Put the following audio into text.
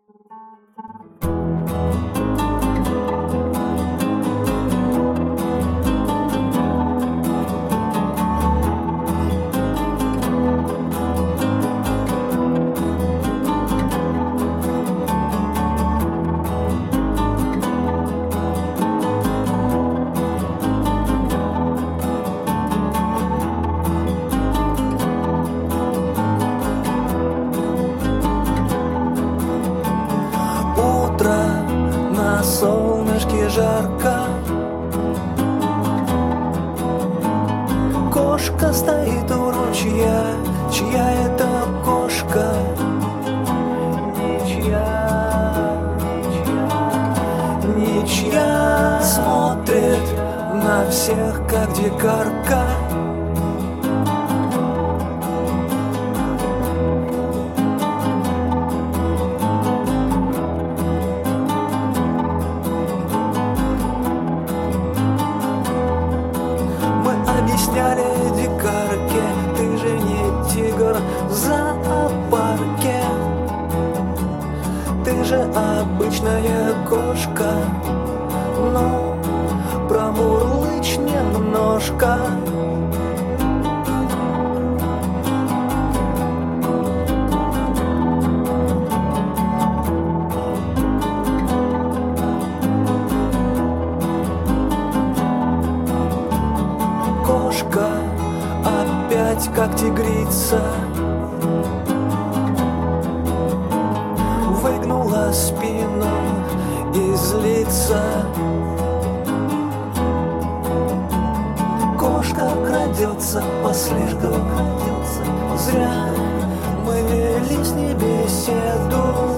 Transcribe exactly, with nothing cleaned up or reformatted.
На солнышке жарко, кошка стоит у ручья. Чья это кошка? Ничья, ничья, ничья. Смотрит на всех, как дикарка. Объясняли дикарке: ты же не тигр в зоопарке, ты же обычная кошка, но промурлычь немножко. Кошка опять как тигрица выгнула спину и злится. Кошка крадется по следу, зря мы вели с ней беседу.